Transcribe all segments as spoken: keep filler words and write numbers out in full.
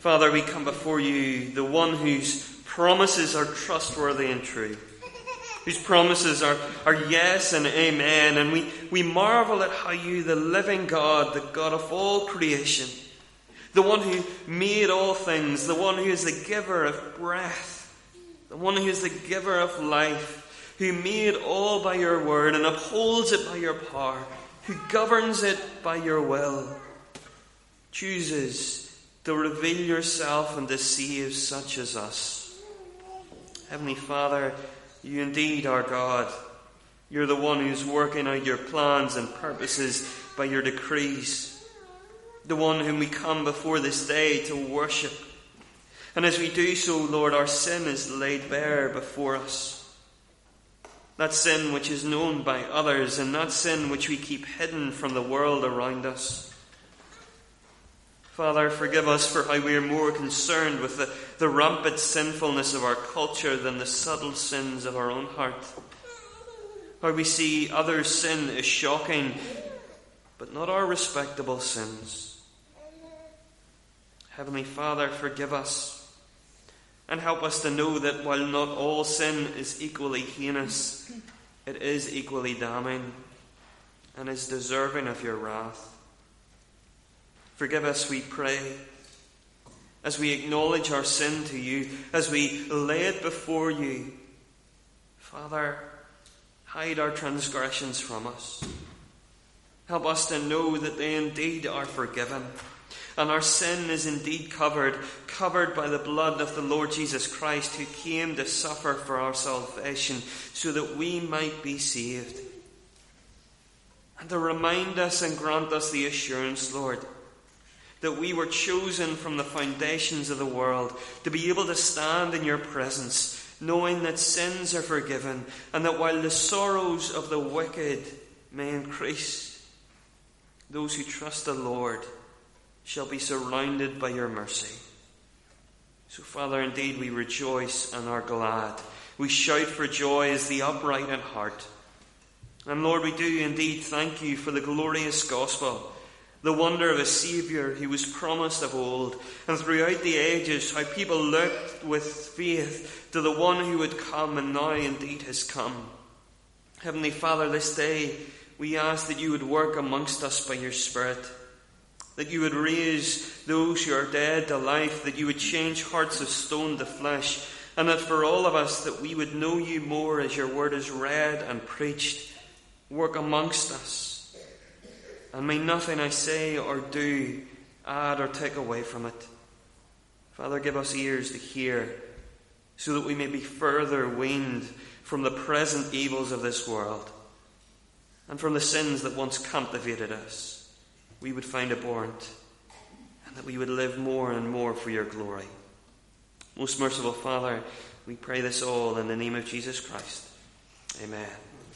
Father, we come before you, the one whose promises are trustworthy and true, whose promises are, are yes and amen, and we, we marvel at how you, the living God, the God of all creation, the one who made all things, the one who is the giver of breath, the one who is the giver of life, who made all by your word and upholds it by your power, who governs it by your will, chooses to reveal yourself and to save such as us. Heavenly Father, you indeed are God. You're the one who's working out your plans and purposes by your decrees. The one whom we come before this day to worship. And as we do so, Lord, our sin is laid bare before us. That sin which is known by others, and that sin which we keep hidden from the world around us. Father, forgive us for how we are more concerned with the, the rampant sinfulness of our culture than the subtle sins of our own heart. How we see others' sin as shocking, but not our respectable sins. Heavenly Father, forgive us, and help us to know that while not all sin is equally heinous, it is equally damning, and is deserving of your wrath. Forgive us, we pray, as we acknowledge our sin to you, as we lay it before you. Father, hide our transgressions from us. Help us to know that they indeed are forgiven, and our sin is indeed covered, covered by the blood of the Lord Jesus Christ, who came to suffer for our salvation, so that we might be saved. And to remind us and grant us the assurance, Lord, that we were chosen from the foundations of the world to be able to stand in your presence, knowing that sins are forgiven, and that while the sorrows of the wicked may increase, those who trust the Lord shall be surrounded by your mercy. So, Father, indeed we rejoice and are glad. We shout for joy as the upright in heart. And Lord, we do indeed thank you for the glorious gospel, the wonder of a Saviour who was promised of old, and throughout the ages how people looked with faith to the one who would come, and now indeed has come. Heavenly Father, this day we ask that you would work amongst us by your Spirit, that you would raise those who are dead to life, that you would change hearts of stone to flesh, and that for all of us that we would know you more as your word is read and preached. Work amongst us. And may nothing I say or do add or take away from it. Father, give us ears to hear, so that we may be further weaned from the present evils of this world, and from the sins that once captivated us. We would find abhorrent, and that we would live more and more for your glory. Most merciful Father, we pray this all in the name of Jesus Christ. Amen.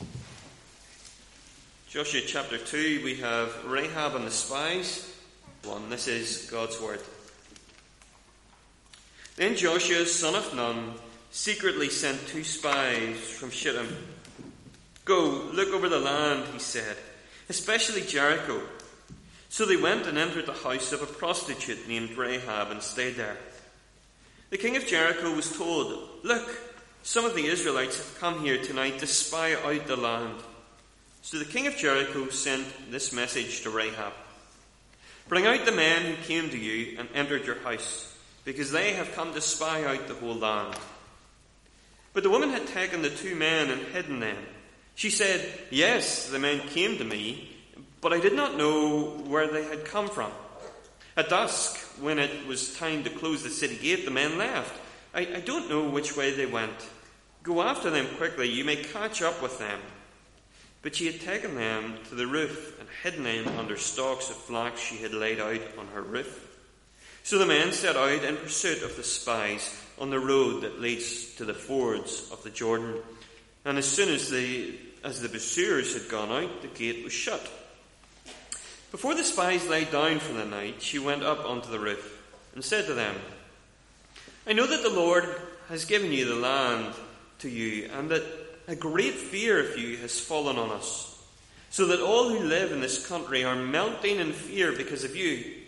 Joshua chapter two, we have Rahab and the spies. One, this is God's word. Then Joshua, son of Nun, secretly sent two spies from Shittim. Go, look over the land, he said, especially Jericho. So they went and entered the house of a prostitute named Rahab and stayed there. The king of Jericho was told, look, some of the Israelites have come here tonight to spy out the land. So the king of Jericho sent this message to Rahab. Bring out the men who came to you and entered your house, because they have come to spy out the whole land. But the woman had taken the two men and hidden them. She said, yes, the men came to me, but I did not know where they had come from. At dusk, when it was time to close the city gate, the men left. I, I don't know which way they went. Go after them quickly, you may catch up with them. But she had taken them to the roof and hidden them under stalks of flax she had laid out on her roof. So the men set out in pursuit of the spies on the road that leads to the fords of the Jordan. And as soon as the, as the pursuers had gone out, the gate was shut. Before the spies lay down for the night, she went up onto the roof and said to them, I know that the Lord has given you the land to you, and that a great fear of you has fallen on us, so that all who live in this country are melting in fear because of you.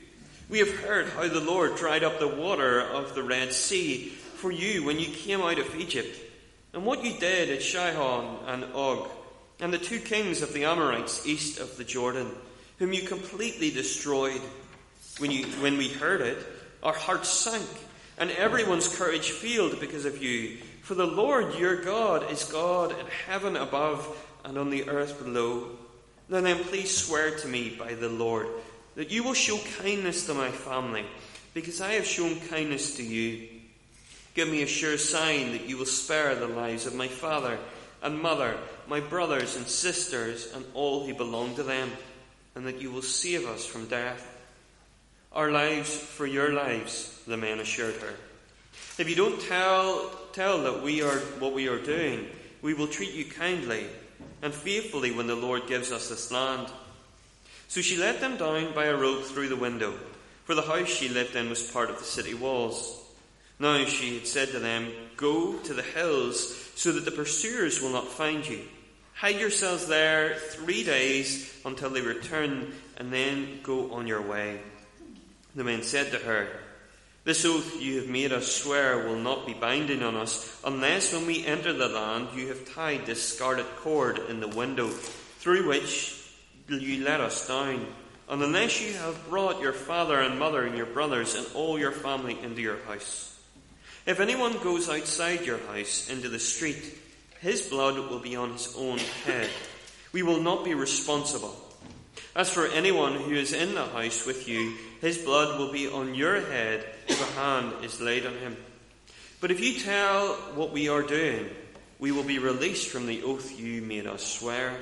We have heard how the Lord dried up the water of the Red Sea for you when you came out of Egypt, and what you did at Sihon and Og, and the two kings of the Amorites east of the Jordan, whom you completely destroyed. When you, when we heard it, our hearts sank, and everyone's courage failed because of you. For the Lord your God is God in heaven above and on the earth below. Now then, please swear to me by the Lord that you will show kindness to my family, because I have shown kindness to you. Give me a sure sign that you will spare the lives of my father and mother, my brothers and sisters, and all who belong to them, and that you will save us from death. Our lives for your lives, the men assured her. If you don't tell tell that we are what we are doing, we will treat you kindly and faithfully when the Lord gives us this land. So she let them down by a rope through the window, for the house she lived in was part of the city walls. Now she had said to them, go to the hills so that the pursuers will not find you. Hide yourselves there three days until they return, and then go on your way. The men said to her, this oath you have made us swear will not be binding on us, unless when we enter the land you have tied this scarlet cord in the window, through which you let us down, and unless you have brought your father and mother and your brothers and all your family into your house. If anyone goes outside your house into the street, his blood will be on his own head. We will not be responsible. As for anyone who is in the house with you, his blood will be on your head if a hand is laid on him. But if you tell what we are doing, we will be released from the oath you made us swear.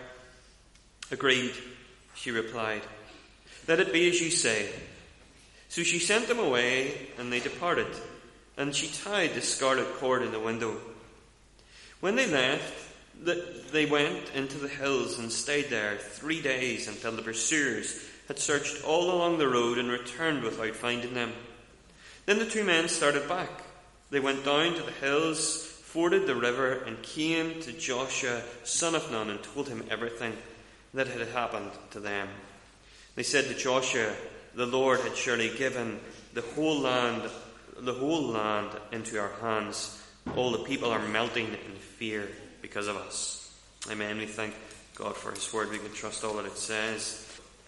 Agreed, she replied. Let it be as you say. So she sent them away, and they departed, and she tied the scarlet cord in the window. When they left, they went into the hills and stayed there three days until the pursuers had searched all along the road and returned without finding them. Then the two men started back. They went down to the hills, forded the river, and came to Joshua, son of Nun, and told him everything that had happened to them. They said to Joshua, the Lord had surely given the whole land, the whole land into our hands. All the people are melting in fear because of us. Amen. We thank God for his word. We can trust all that it says.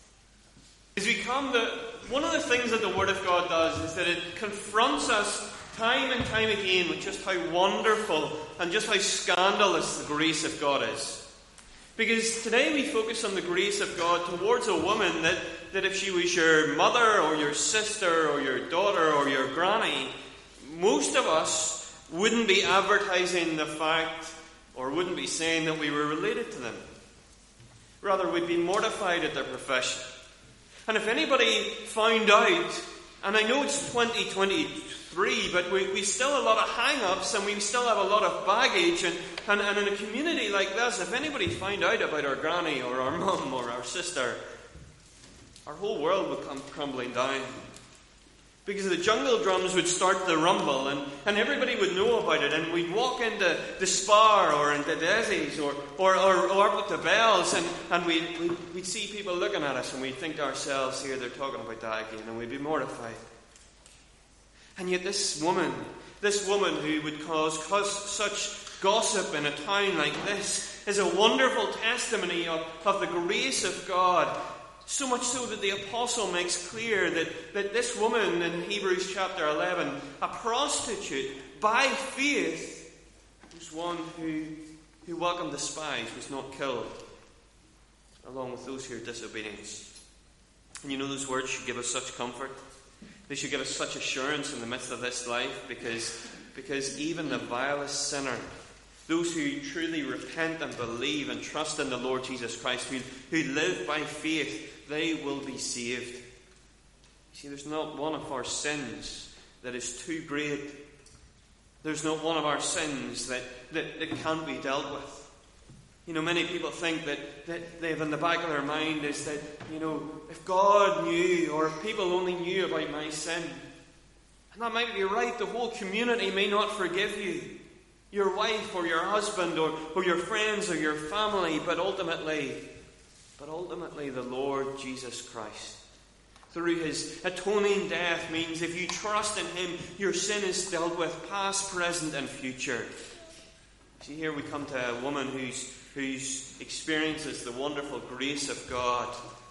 As we come to, one of the things that the word of God does is that it confronts us time and time again with just how wonderful and just how scandalous the grace of God is. Because today we focus on the grace of God towards a woman that, that if she was your mother or your sister or your daughter or your granny, most of us wouldn't be advertising the fact or wouldn't be saying that we were related to them. Rather, we'd be mortified at their profession. And if anybody found out, and I know it's twenty twenty-three, but we, we still have a lot of hang-ups and we still have a lot of baggage. And, and, and in a community like this, if anybody found out about our granny or our mum or our sister, our whole world would come crumbling down. Because the jungle drums would start to rumble and, and everybody would know about it, and we'd walk into the Spar or into Desi's or, or, or, or up with the Bells, and, and we'd, we'd, we'd see people looking at us and we'd think to ourselves, here they're talking about that again, and we'd be mortified. And yet this woman, this woman who would cause, cause such gossip in a town like this is a wonderful testimony of, of the grace of God. So much so that the apostle makes clear that, that this woman in Hebrews chapter eleven, a prostitute, by faith, was one who, who welcomed the spies, was not killed, along with those who are disobedient. And you know, those words should give us such comfort. They should give us such assurance in the midst of this life, because, because even the vilest sinner, those who truly repent and believe and trust in the Lord Jesus Christ, who, who live by faith, they will be saved. You see, there's not one of our sins that is too great. There's not one of our sins that, that, that can't be dealt with. You know, many people think that, that they have in the back of their mind is that, you know, if God knew or if people only knew about my sin, and that might be right, the whole community may not forgive you. Your wife or your husband or, or your friends or your family, but ultimately, but ultimately the Lord Jesus Christ, through his atoning death means if you trust in him, your sin is dealt with past, present, and future. See, here we come to a woman who's, who's experiences the wonderful grace of God.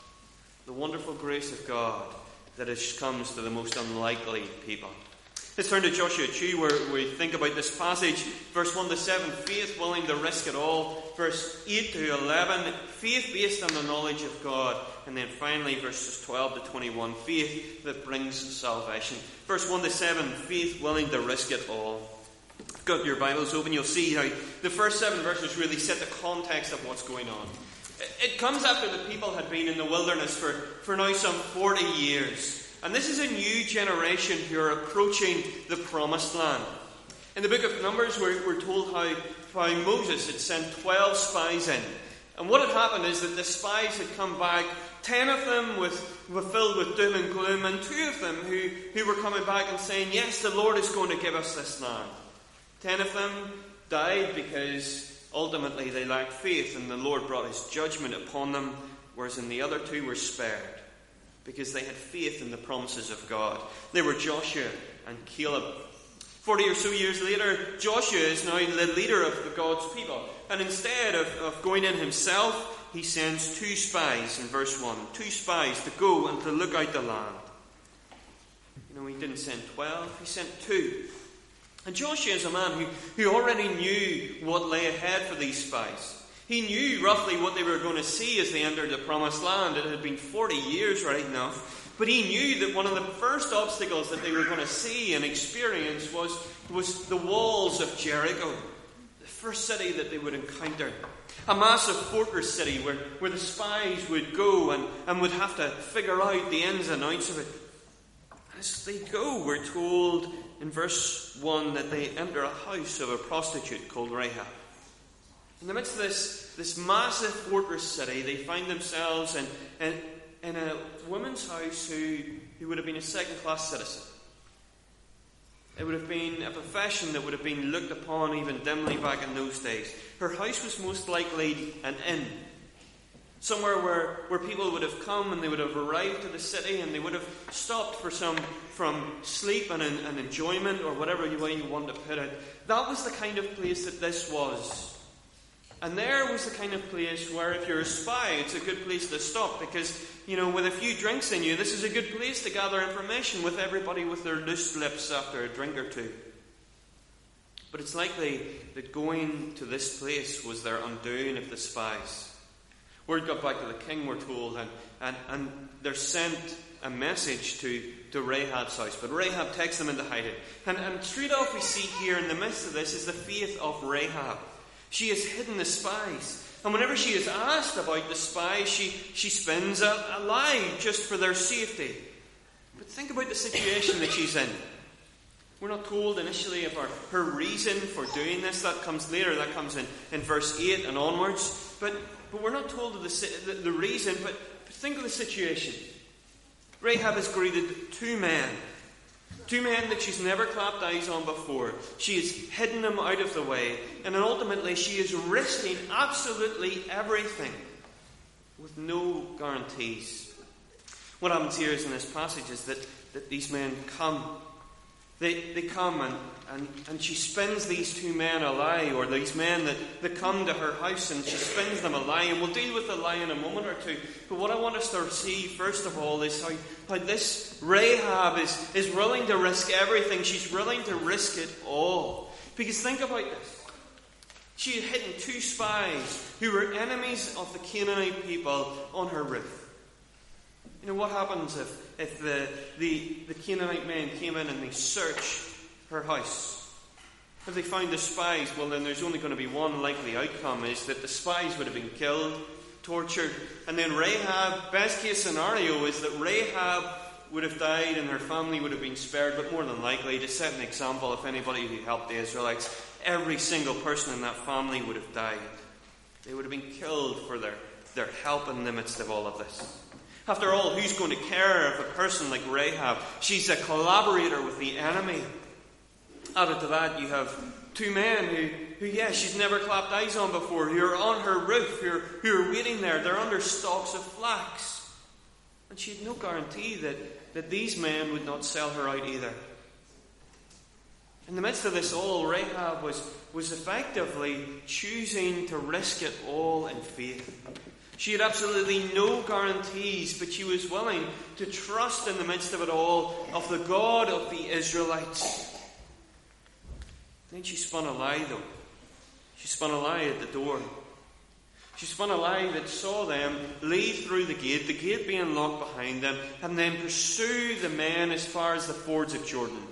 The wonderful grace of God that is, comes to the most unlikely people. Let's turn to Joshua two, where we think about this passage. Verse one to seven, faith willing to risk it all. Verse eight to eleven, faith based on the knowledge of God. And then finally, verses twelve to twenty-one, faith that brings salvation. Verse one to seven, faith willing to risk it all. If you've got your Bibles open, you'll see how the first seven verses really set the context of what's going on. It comes after the people had been in the wilderness for, for now some forty years. And this is a new generation who are approaching the promised land. In the book of Numbers, we're, we're told how, how Moses had sent twelve spies in. And what had happened is that the spies had come back, ten of them with, were filled with doom and gloom, and two of them who, who were coming back and saying, yes, the Lord is going to give us this land. Ten of them died because ultimately they lacked faith, and the Lord brought his judgment upon them, whereas in the other two were spared, because they had faith in the promises of God. They were Joshua and Caleb. Forty or so years later, Joshua is now the leader of the God's people. And instead of, of going in himself, he sends two spies in verse one. Two spies to go and to look out the land. You know, he didn't send twelve, he sent two. And Joshua is a man who, who already knew what lay ahead for these spies. He knew roughly what they were going to see as they entered the promised land. It had been forty years, right enough. But he knew that one of the first obstacles that they were going to see and experience was, was the walls of Jericho. The first city that they would encounter. A massive fortress city where, where the spies would go and, and would have to figure out the ins and outs of it. As they go, we're told in verse one that they enter a house of a prostitute called Rahab. In the midst of this, this massive fortress city, they find themselves in, in, in a woman's house who, who would have been a second-class citizen. It would have been a profession that would have been looked upon even dimly back in those days. Her house was most likely an inn. Somewhere where, where people would have come and they would have arrived to the city and they would have stopped for some from sleep and, and enjoyment, or whatever way you want to put it. That was the kind of place that this was. And there was the kind of place where if you're a spy, it's a good place to stop, because, you know, with a few drinks in you, this is a good place to gather information with everybody with their loose lips after a drink or two. But it's likely that going to this place was their undoing of the spies. Word got back to the king, we're told, and, and, and they're sent a message to, to Rahab's house. But Rahab takes them into hiding. And, and straight off we see here in the midst of this is the faith of Rahab. She has hidden the spies. And whenever she is asked about the spies, she, she spins a, a lie just for their safety. But think about the situation that she's in. We're not told initially of her, her reason for doing this. That comes later. That comes in, in verse eight and onwards. But, but we're not told of the, the, the reason. But, but think of the situation. Rahab has greeted two men. Two men that she's never clapped eyes on before. She has hidden them out of the way. And then ultimately she is risking absolutely everything with no guarantees. What happens here is in this passage is that, that these men come. They they come and, and, and she spins these two men a lie, or these men that, that come to her house, and she spins them a lie. And we'll deal with the lie in a moment or two. But what I want us to see first of all is how, how this Rahab is, is willing to risk everything. She's willing to risk it all. Because think about this. She had hidden two spies who were enemies of the Canaanite people on her roof. You know, what happens if, if the, the, the Canaanite men came in and they searched her house? If they found the spies, well then there's only going to be one likely outcome, is that the spies would have been killed, tortured, and then Rahab, best case scenario is that Rahab would have died and her family would have been spared, but more than likely, to set an example, if anybody who helped the Israelites, every single person in that family would have died. They would have been killed for their, their help in the midst of all of this. After all, who's going to care if a person like Rahab, she's a collaborator with the enemy? Added to that, you have two men who, who yeah, she's never clapped eyes on before, who are on her roof, who are, who are waiting there. They're under stalks of flax. And she had no guarantee that, that these men would not sell her out either. In the midst of this all, Rahab was, was effectively choosing to risk it all in faith. She had absolutely no guarantees, but she was willing to trust in the midst of it all of the God of the Israelites. Then she spun a lie, though. She spun a lie at the door. She spun a lie that saw them leave through the gate, the gate being locked behind them, and then pursue the men as far as the fords of Jordan.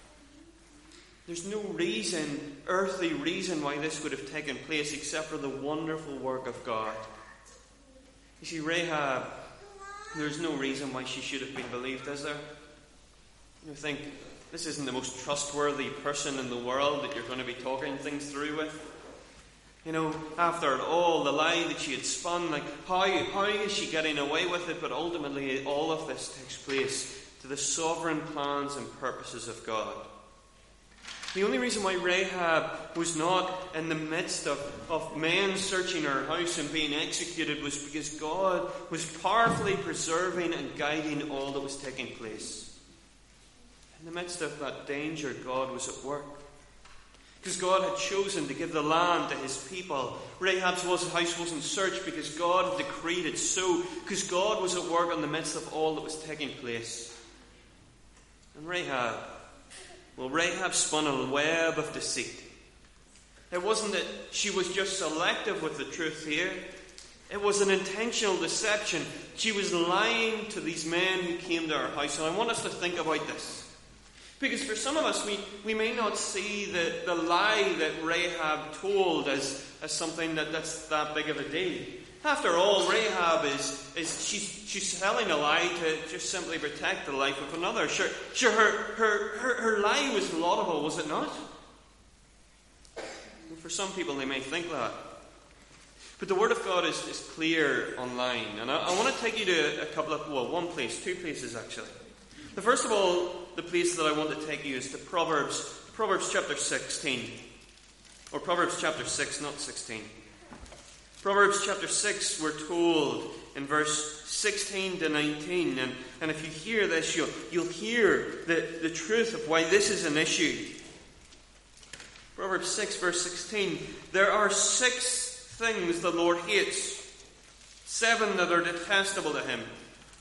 There's no reason, earthly reason, why this would have taken place except for the wonderful work of God. You see, Rahab, there's no reason why she should have been believed, is there? You think, this isn't the most trustworthy person in the world that you're going to be talking things through with. You know, after it all, the lie that she had spun, like, how, how is she getting away with it? But ultimately, all of this takes place to the sovereign plans and purposes of God. The only reason why Rahab was not in the midst of, of men searching her house and being executed was because God was powerfully preserving and guiding all that was taking place. In the midst of that danger, God was at work. Because God had chosen to give the land to his people. Rahab's house wasn't searched because God had decreed it so. Because God was at work in the midst of all that was taking place. And Rahab, well, Rahab spun a web of deceit. It wasn't that she was just selective with the truth here. It was an intentional deception. She was lying to these men who came to her house. And I want us to think about this. Because for some of us, we, we may not see the, the lie that Rahab told as, as something that, that's that big of a deal. After all, Rahab is, is she's, she's telling a lie to just simply protect the life of another. Sure, sure her, her, her, her lie was laudable, was it not? And for some people, they may think that. But the Word of God is, is clear online. And I, I want to take you to a couple of, well, one place, two places actually. The first of all, the place that I want to take you is to Proverbs, Proverbs chapter sixteen. Or Proverbs chapter six, not sixteen. Proverbs chapter six, we're told in verse sixteen to nineteen. And, and if you hear this, you'll, you'll hear the, the truth of why this is an issue. Proverbs six, verse sixteen. There are six things the Lord hates. Seven that are detestable to him.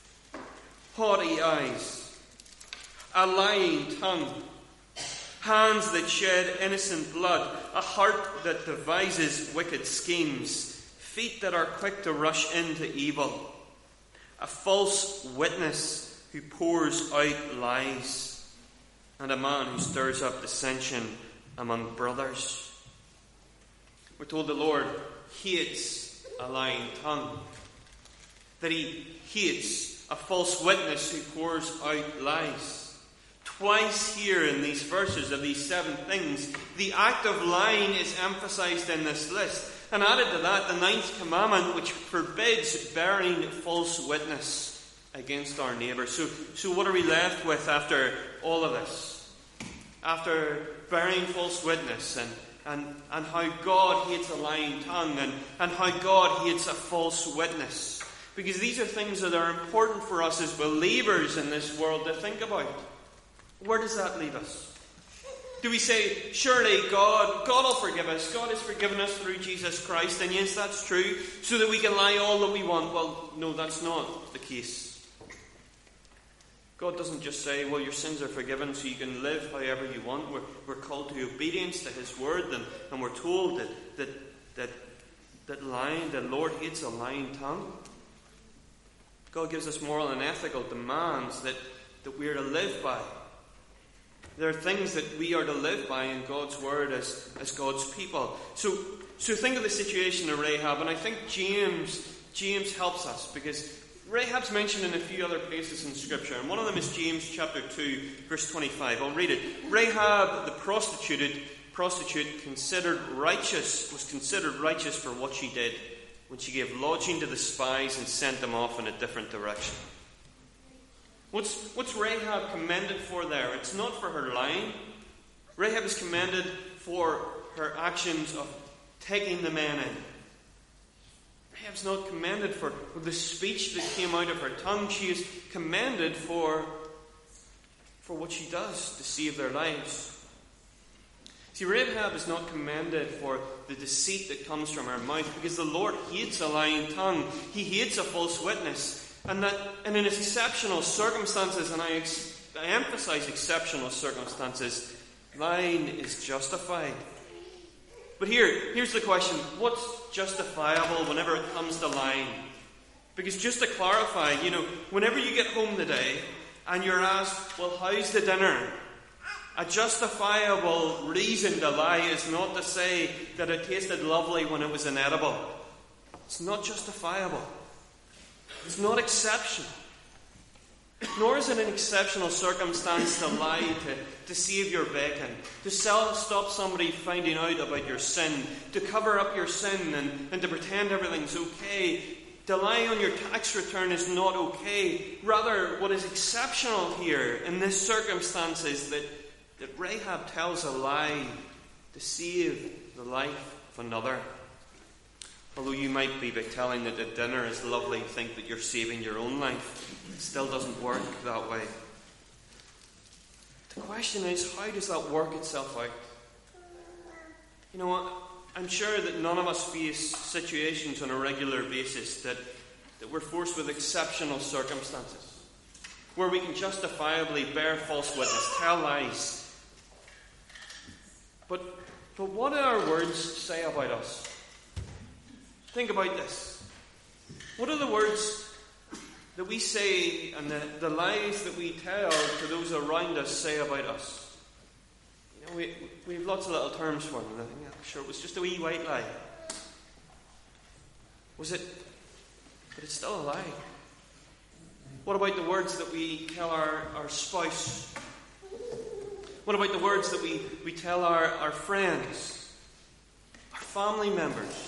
Haughty eyes. A lying tongue, hands that shed innocent blood, a heart that devises wicked schemes, feet that are quick to rush into evil, a false witness who pours out lies, and a man who stirs up dissension among brothers. We're told the Lord hates a lying tongue, that he hates a false witness who pours out lies. Twice here in these verses of these seven things, the act of lying is emphasized in this list. And added to that, the ninth commandment, which forbids bearing false witness against our neighbour. So, so what are we left with after all of this? After bearing false witness and, and, and how God hates a lying tongue and, and how God hates a false witness. Because these are things that are important for us as believers in this world to think about. Where does that leave us? Do we say, surely God, God will forgive us. God has forgiven us through Jesus Christ. And yes, that's true. So that we can lie all that we want. Well, no, that's not the case. God doesn't just say, well, your sins are forgiven so you can live however you want. We're, we're called to obedience to his word. And, and we're told that, that, that, that lying, the Lord hates a lying tongue. God gives us moral and ethical demands that, that we are to live by. There are things that we are to live by in God's word as, as God's people. So, so think of the situation of Rahab, and I think James, James helps us, because Rahab's mentioned in a few other places in Scripture, and one of them is James chapter two, verse twenty-five. I'll read it. Rahab, the prostitute, prostitute considered righteous, was considered righteous for what she did when she gave lodging to the spies and sent them off in a different direction. What's, what's Rahab commended for there? It's not for her lying. Rahab is commended for her actions of taking the men in. Rahab's not commended for the speech that came out of her tongue. She is commended for, for what she does to save their lives. See, Rahab is not commended for the deceit that comes from her mouth, because the Lord hates a lying tongue. He hates a false witness. And that, and in exceptional circumstances, and I, ex, I emphasize exceptional circumstances, lying is justified. But here, here's the question. What's justifiable whenever it comes to lying? Because just to clarify, you know, whenever you get home today and you're asked, well, how's the dinner? A justifiable reason to lie is not to say that it tasted lovely when it was inedible. It's not justifiable. It's not exceptional. Nor is it an exceptional circumstance to lie to, to save your bacon, to sell, stop somebody finding out about your sin, to cover up your sin and, and to pretend everything's okay. To lie on your tax return is not okay. Rather, what is exceptional here in this circumstance is that, that Rahab tells a lie to save the life of another. Although you might be by telling that the dinner is lovely, think that you're saving your own life. It still doesn't work that way. The question is, how does that work itself out? You know, I'm sure that none of us face situations on a regular basis that, that we're forced with exceptional circumstances, where we can justifiably bear false witness, tell lies. But, but what do our words say about us? Think about this. What are the words that we say and the, the lies that we tell to those around us say about us? You know, we, we have lots of little terms for them. I think, yeah, sure, it was just a wee white lie. Was it? But it's still a lie. What about the words that we tell our, our spouse? What about the words that we, we tell our, our friends, our family members?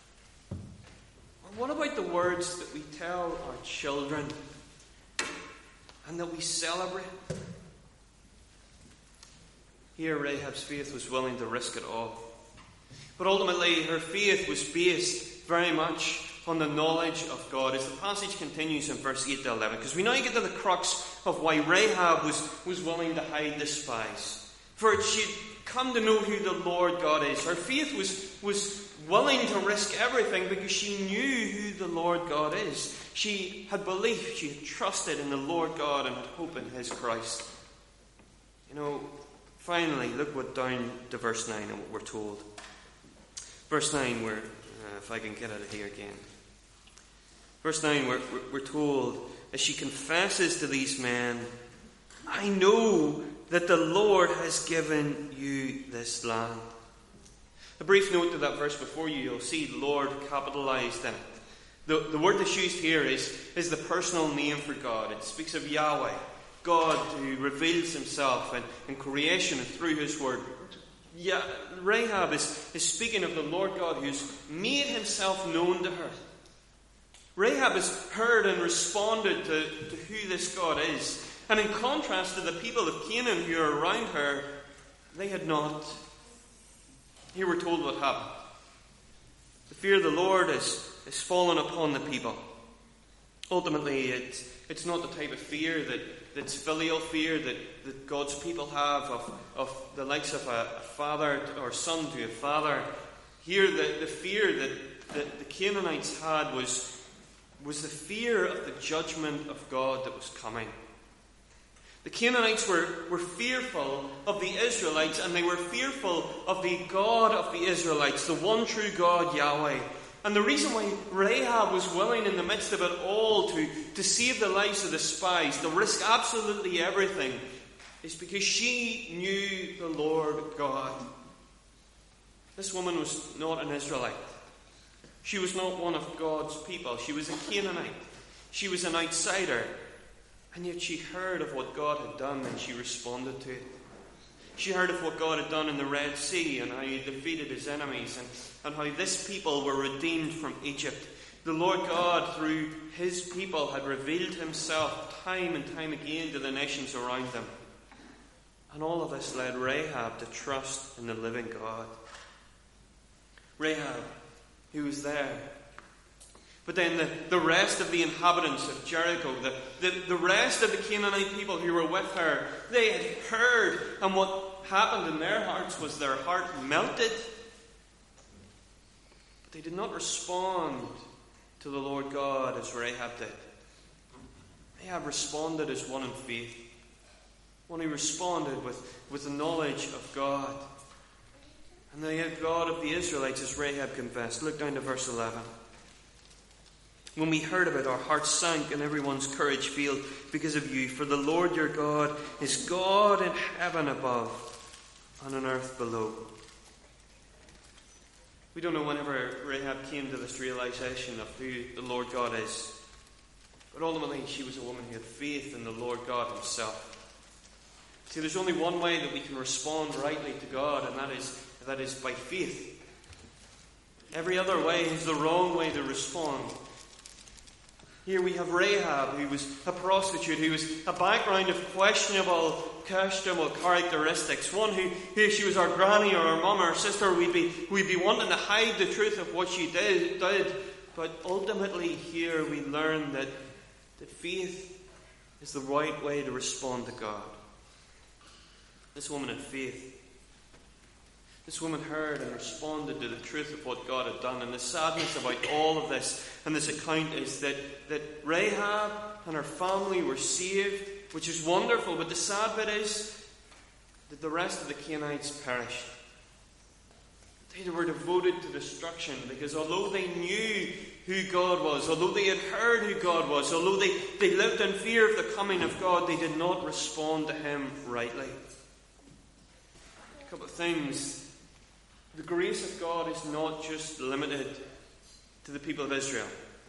What about the words that we tell our children and that we celebrate? Here, Rahab's faith was willing to risk it all. But ultimately, her faith was based very much on the knowledge of God. As the passage continues in verse eight to eleven, because we now get to the crux of why Rahab was, was willing to hide the spies. For she'd come to know who the Lord God is. Her faith was, was willing to risk everything because she knew who the Lord God is. She had belief, she had trusted in the Lord God and had hope in His Christ. You know, finally, look what down to verse nine and what we're told. Verse nine, we're, uh, if I can get it here again. Verse nine, we're, we're told, as she confesses to these men, I know that the Lord has given you this land. A brief note to that verse before you, you'll see Lord capitalized in it. The, the word that's used here is, is the personal name for God. It speaks of Yahweh, God who reveals Himself in, in creation and through His word. Yeah, Rahab is, is speaking of the Lord God who's made Himself known to her. Rahab has heard and responded to, to who this God is. And in contrast to the people of Canaan who are around her, they had not. Here we're told what happened. The fear of the Lord is, is fallen upon the people. Ultimately, it's, it's not the type of fear that, that's filial fear that, that God's people have of, of the likes of a, a father or son to a father. Here, the, the fear that, that the Canaanites had was, was the fear of the judgment of God that was coming. The Canaanites were, were fearful of the Israelites, and they were fearful of the God of the Israelites, the one true God, Yahweh. And the reason why Rahab was willing in the midst of it all to, to save the lives of the spies, to risk absolutely everything, is because she knew the Lord God. This woman was not an Israelite. She was not one of God's people. She was a Canaanite. She was an outsider. And yet she heard of what God had done and she responded to it. She heard of what God had done in the Red Sea and how He defeated His enemies and, and how this people were redeemed from Egypt. The Lord God, through His people, had revealed Himself time and time again to the nations around them. And all of this led Rahab to trust in the living God. Rahab, who was there, But then the, the rest of the inhabitants of Jericho, the, the, the rest of the Canaanite people who were with her, they had heard, and what happened in their hearts was their heart melted. But they did not respond to the Lord God as Rahab did. Rahab responded as one in faith. One who responded with, with the knowledge of God. And the God of the Israelites, as Rahab confessed. Look down to verse eleven. When we heard of it, our hearts sank and everyone's courage failed because of you. For the Lord your God is God in heaven above and on earth below. We don't know whenever Rahab came to this realization of who the Lord God is. But ultimately, she was a woman who had faith in the Lord God himself. See, there's only one way that we can respond rightly to God, and that is, that is by faith. Every other way is the wrong way to respond. Here we have Rahab, who was a prostitute, who was a background of questionable, questionable characteristics. One who, who, if she was our granny or our mum or our sister, we'd be, we'd be wanting to hide the truth of what she did. did. But ultimately here we learn that, that faith is the right way to respond to God. This woman had faith. This woman heard and responded to the truth of what God had done. And the sadness about all of this and this account is that, that Rahab and her family were saved, which is wonderful. But the sad bit is that the rest of the Canaanites perished. They were devoted to destruction because although they knew who God was, although they had heard who God was, although they, they lived in fear of the coming of God, they did not respond to him rightly. A couple of things. The grace of God is not just limited to the people of Israel.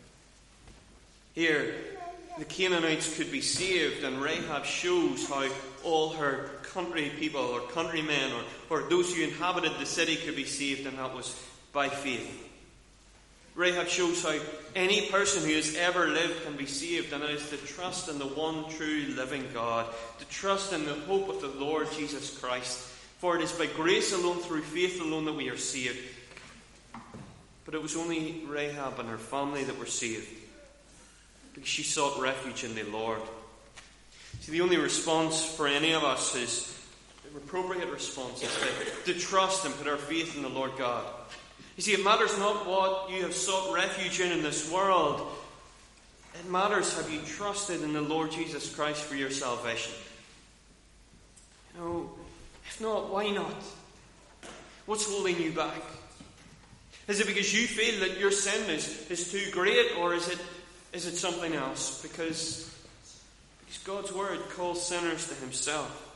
Here, the Canaanites could be saved, and Rahab shows how all her country people or countrymen or, or those who inhabited the city could be saved, and that was by faith. Rahab shows how any person who has ever lived can be saved, and it is to trust in the one true living God, to trust in the hope of the Lord Jesus Christ. For it is by grace alone, through faith alone, that we are saved. But it was only Rahab and her family that were saved, because she sought refuge in the Lord. See, the only response for any of us is, the appropriate response is to, to trust and put our faith in the Lord God. You see, it matters not what you have sought refuge in in this world. It matters, have you trusted in the Lord Jesus Christ for your salvation? You know, if not, why not? What's holding you back? Is it because you feel that your sin is, is too great, or is it is it something else? Because, because God's word calls sinners to himself.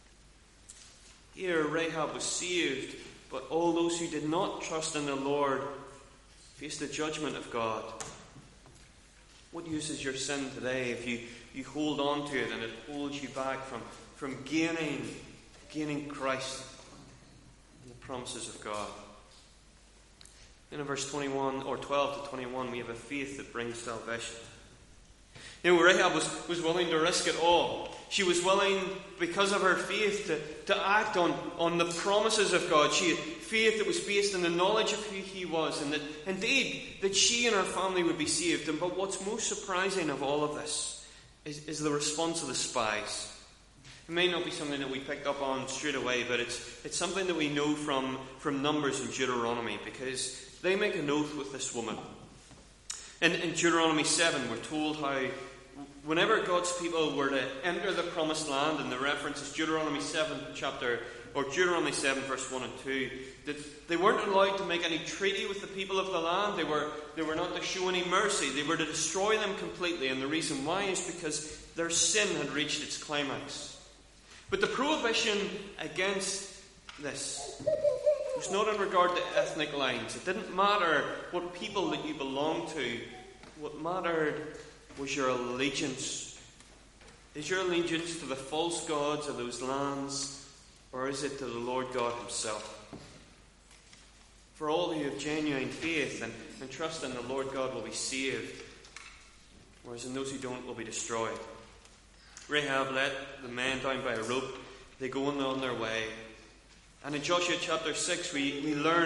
Here Rahab was saved, but all those who did not trust in the Lord faced the judgment of God. What use is your sin today if you, you hold on to it and it holds you back from, from gaining Gaining Christ and the promises of God? In verse twenty-one or twelve to twenty-one, we have a faith that brings salvation. You know, Rahab was, was willing to risk it all. She was willing, because of her faith, to, to act on, on the promises of God. She had faith that was based on the knowledge of who he was, and that indeed that she and her family would be saved. And but what's most surprising of all of this is, is the response of the spies. It may not be something that we pick up on straight away, but it's it's something that we know from, from Numbers and Deuteronomy, because they make an oath with this woman. In, in Deuteronomy seven, we're told how whenever God's people were to enter the promised land, and the reference is Deuteronomy seven chapter, or Deuteronomy seven verse one and two, that they weren't allowed to make any treaty with the people of the land. They were they were not to show any mercy. They were to destroy them completely, and the reason why is because their sin had reached its climax. But the prohibition against this was not in regard to ethnic lines. It didn't matter what people that you belonged to. What mattered was your allegiance. Is your allegiance to the false gods of those lands, or is it to the Lord God himself? For all who have genuine faith and, and trust in the Lord God will be saved, whereas in those who don't will be destroyed. Rahab let the men down by a rope. They go on their way. And in Joshua chapter six, we, we learn of,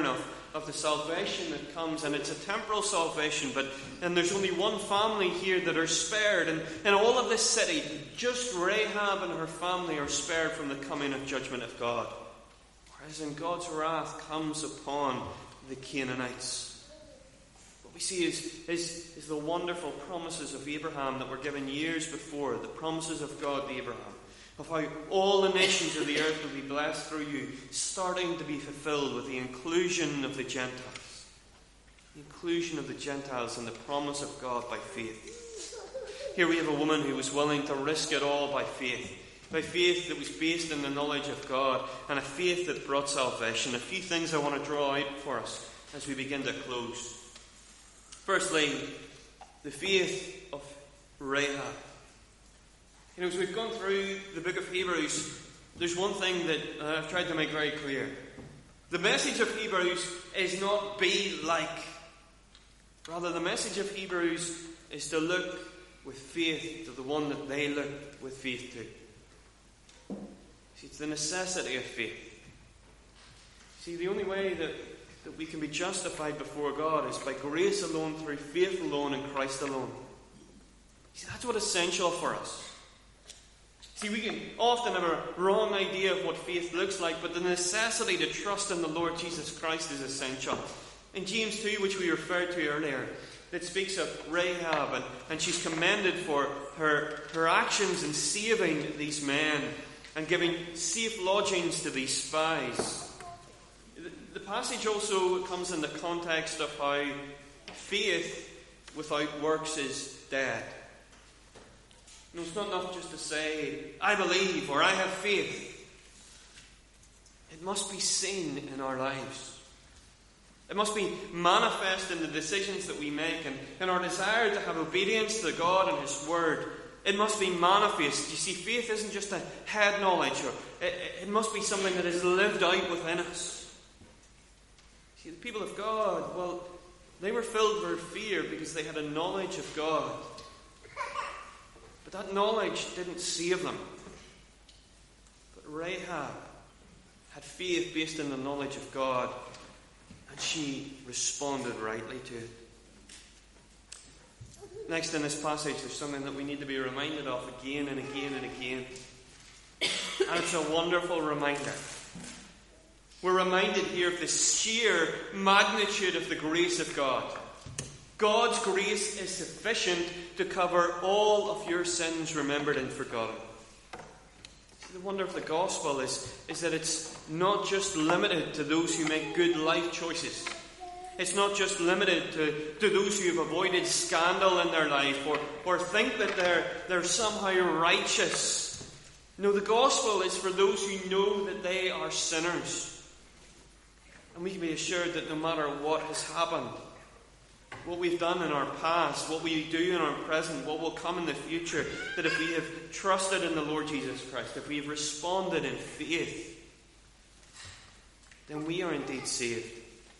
of the salvation that comes, and it's a temporal salvation, but and there's only one family here that are spared, and in all of this city, just Rahab and her family are spared from the coming of judgment of God. Whereas in God's wrath comes upon the Canaanites. What we see is, is, is the wonderful promises of Abraham that were given years before, the promises of God to Abraham, of how all the nations of the earth will be blessed through you, starting to be fulfilled with the inclusion of the Gentiles. The inclusion of the Gentiles in the promise of God by faith. Here we have a woman who was willing to risk it all by faith. By faith that was based in the knowledge of God, and a faith that brought salvation. A few things I want to draw out for us as we begin to close. Firstly, the faith of Rahab. You know, as we've gone through the book of Hebrews, there's one thing that uh, I've tried to make very clear. The message of Hebrews is not be like. Rather, the message of Hebrews is to look with faith to the one that they look with faith to. See, it's the necessity of faith. See, the only way that, that we can be justified before God is by grace alone, through faith alone, in Christ alone. See, that's what's essential for us. See, we can often have a wrong idea of what faith looks like, but the necessity to trust in the Lord Jesus Christ is essential. In James two, which we referred to earlier, it speaks of Rahab, and, and she's commended for her, her actions in saving these men and giving safe lodgings to these spies. The, the passage also comes in the context of how faith without works is dead. You know, it's not enough just to say, I believe, or I have faith. It must be seen in our lives. It must be manifest in the decisions that we make, and in our desire to have obedience to God and His Word. It must be manifest. You see, faith isn't just a head knowledge, or it, it must be something that is lived out within us. See, the people of God, well, they were filled with fear because they had a knowledge of God. But that knowledge didn't save them. But Rahab had faith based in the knowledge of God, and she responded rightly to it. Next in this passage, there's something that we need to be reminded of again and again and again. And it's a wonderful reminder. We're reminded here of the sheer magnitude of the grace of God. God's grace is sufficient to cover all of your sins remembered and forgotten. See, the wonder of the gospel is, is that it's not just limited to those who make good life choices. It's not just limited to, to those who have avoided scandal in their life or, or think that they're, they're somehow righteous. No, the gospel is for those who know that they are sinners. And we can be assured that no matter what has happened, what we've done in our past, what we do in our present, what will come in the future, that if we have trusted in the Lord Jesus Christ, if we have responded in faith, then we are indeed saved.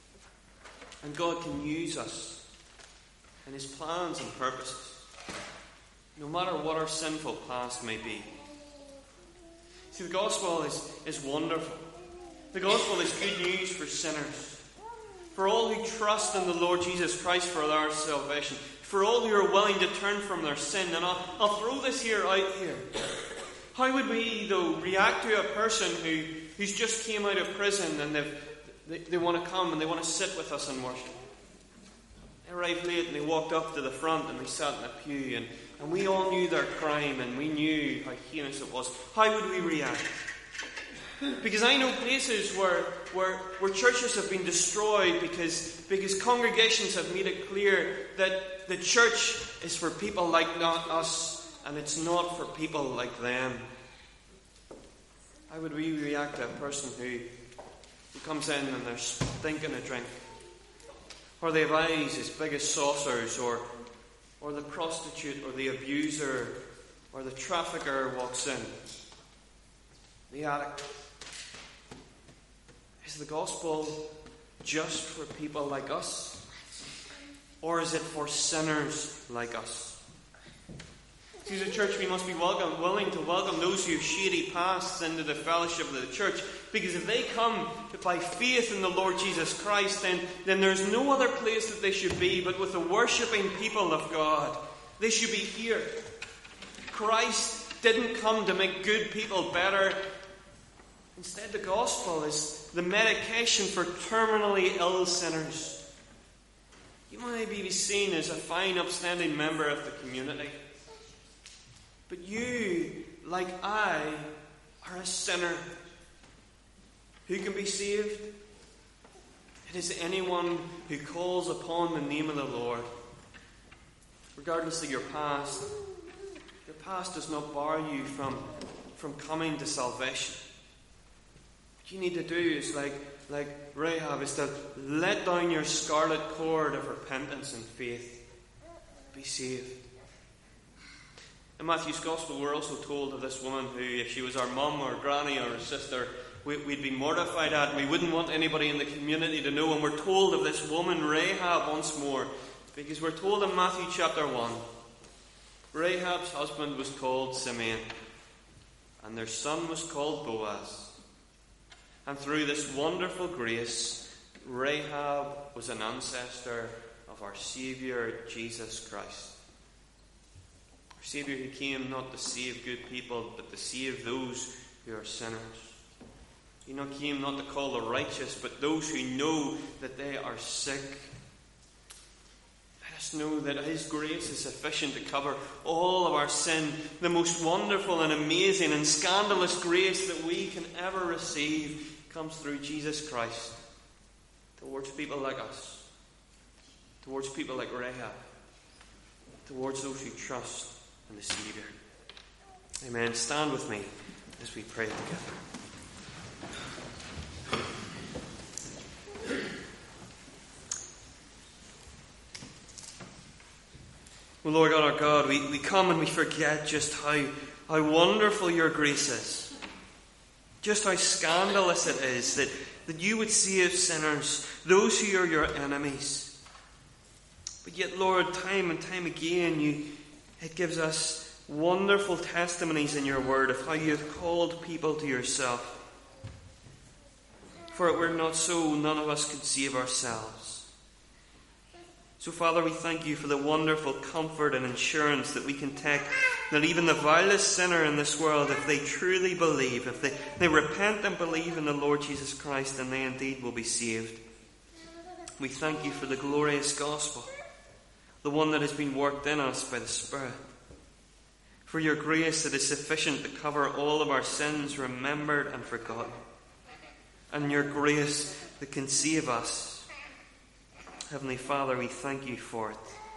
And God can use us in His plans and purposes, no matter what our sinful past may be. See, the gospel is, is wonderful. The gospel is good news for sinners. For all who trust in the Lord Jesus Christ for our salvation. For all who are willing to turn from their sin. And I'll, I'll throw this here out here. How would we, though, react to a person who, who's just came out of prison and they've, they, they want to come and they want to sit with us and worship? They arrived late and they walked up to the front and they sat in a pew. And, and we all knew their crime and we knew how heinous it was. How would we react? Because I know places where, where where churches have been destroyed because, because congregations have made it clear that the church is for people like not us and it's not for people like them. How would we react to a person who, who comes in and they're stinking a drink? Or they have eyes as big as saucers, or or the prostitute or the abuser or the trafficker walks in? The addict. Is the gospel just for people like us? Or is it for sinners like us? See, as a church, we must be welcome, willing to welcome those who have shady pasts into the fellowship of the church. Because if they come by faith in the Lord Jesus Christ, then, then there's no other place that they should be but with the worshipping people of God. They should be here. Christ didn't come to make good people better. Instead, the gospel is the medication for terminally ill sinners. You might be seen as a fine, upstanding member of the community. But you, like I, are a sinner. Who can be saved? It is anyone who calls upon the name of the Lord. Regardless of your past, your past does not bar you from, from coming to salvation. What you need to do is, like, like Rahab, is to let down your scarlet cord of repentance and faith. Be saved. In Matthew's Gospel, we're also told of this woman who, if she was our mum or granny or a sister, we, we'd be mortified at, and we wouldn't want anybody in the community to know. And we're told of this woman, Rahab, once more, because we're told in Matthew chapter one, Rahab's husband was called Simeon, and their son was called Boaz. And through this wonderful grace, Rahab was an ancestor of our Saviour, Jesus Christ. Our Saviour who came not to save good people, but to save those who are sinners. He not came not to call the righteous, but those who know that they are sick. Let us know that His grace is sufficient to cover all of our sin. The most wonderful and amazing and scandalous grace that we can ever receive comes through Jesus Christ towards people like us, towards people like Rahab, towards those who trust in the Saviour. Amen. Stand with me as we pray together. Well, Lord God, our God, we, we come and we forget just how, how wonderful your grace is. Just how scandalous it is that, that you would save sinners, those who are your enemies. But yet, Lord, time and time again, you it gives us wonderful testimonies in your word of how you have called people to yourself. For it were not so, none of us could save ourselves. So, Father, we thank you for the wonderful comfort and assurance that we can take that even the vilest sinner in this world, if they truly believe, if they, they repent and believe in the Lord Jesus Christ, then they indeed will be saved. We thank you for the glorious gospel, the one that has been worked in us by the Spirit. For your grace that is sufficient to cover all of our sins, remembered and forgotten. And your grace that can save us. Heavenly Father, we thank you for it.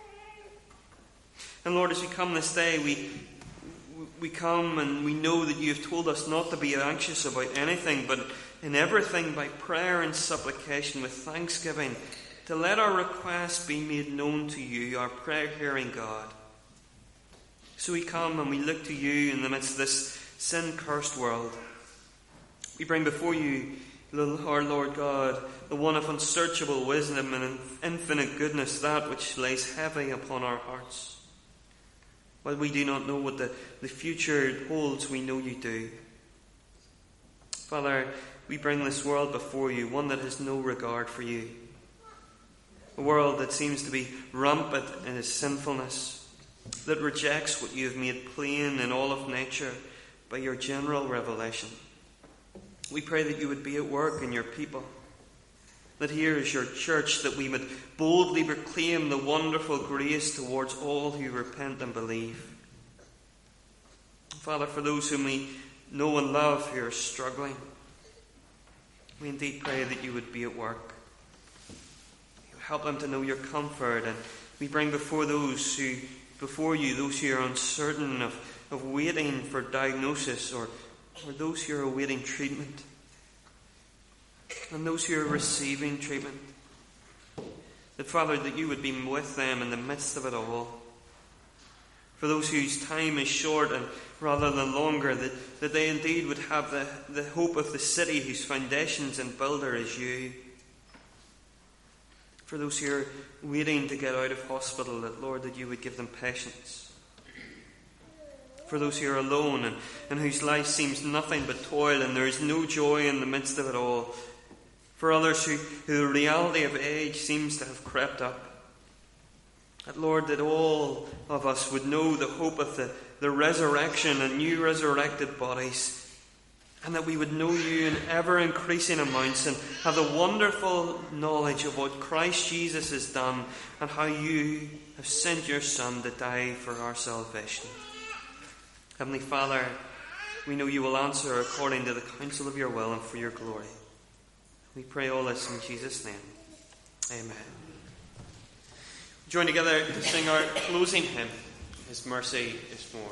And Lord, as we come this day, we we come and we know that you have told us not to be anxious about anything, but in everything by prayer and supplication with thanksgiving, to let our requests be made known to you, our prayer-hearing God. So we come and we look to you in the midst of this sin-cursed world. We bring before you, our Lord God, the one of unsearchable wisdom and infinite goodness, that which lays heavy upon our hearts. While we do not know what the, the future holds, we know you do. Father, we bring this world before you, one that has no regard for you. A world that seems to be rampant in its sinfulness, that rejects what you have made plain in all of nature by your general revelation. We pray that you would be at work in your people, that here is your church, that we would boldly proclaim the wonderful grace towards all who repent and believe. Father, for those whom we know and love who are struggling, we indeed pray that you would be at work. Help them to know your comfort, and we bring before those who, before you, those who are uncertain of, of waiting for diagnosis, or, or those who are awaiting treatment, and those who are receiving treatment. That, Father, that you would be with them in the midst of it all. For those whose time is short and rather than longer, that, that they indeed would have the, the hope of the city whose foundations and builder is you. For those who are waiting to get out of hospital, that, Lord, that you would give them patience. For those who are alone and, and whose life seems nothing but toil and there is no joy in the midst of it all. For others who, who the reality of age seems to have crept up. That, Lord, that all of us would know the hope of the, the resurrection and new resurrected bodies. And that we would know you in ever-increasing amounts and have the wonderful knowledge of what Christ Jesus has done and how you have sent your Son to die for our salvation. Heavenly Father, we know you will answer according to the counsel of your will and for your glory. We pray all this in Jesus' name. Amen. Join together to sing our closing hymn, His Mercy is More.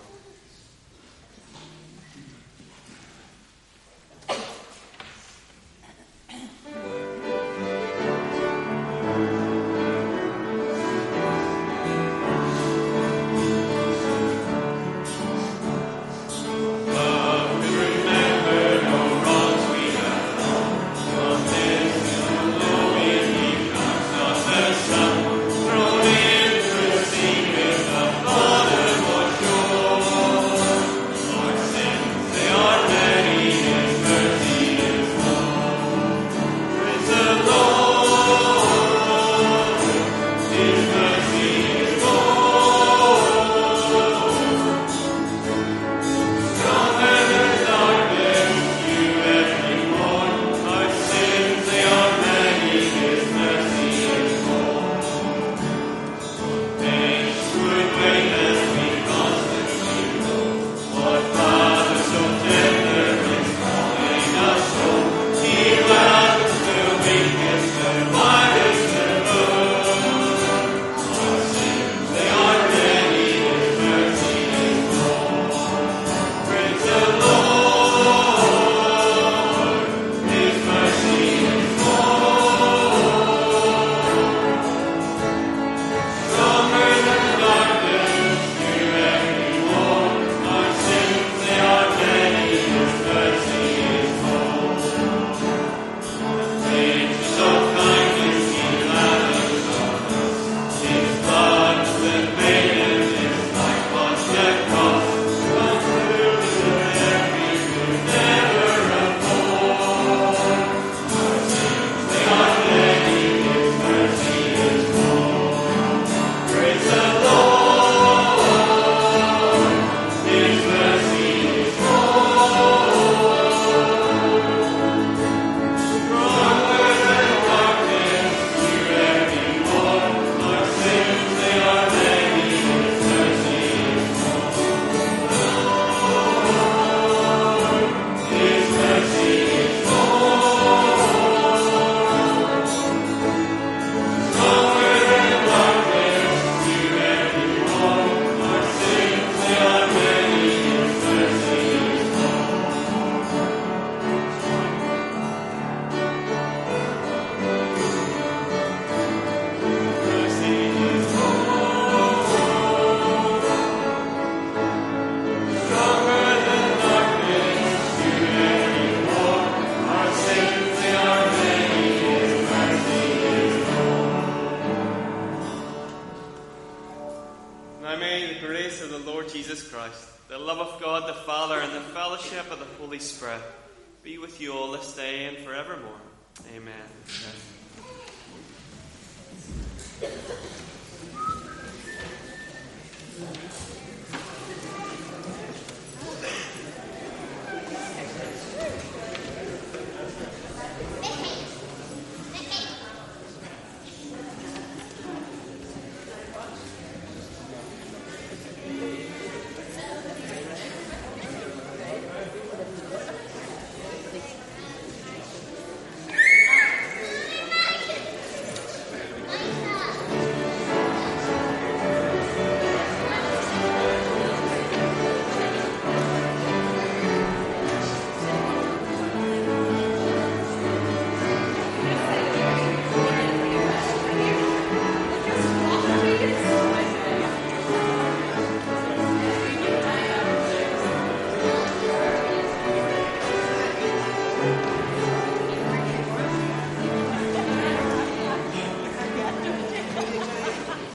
Be with you all this day and forevermore. Amen. Amen.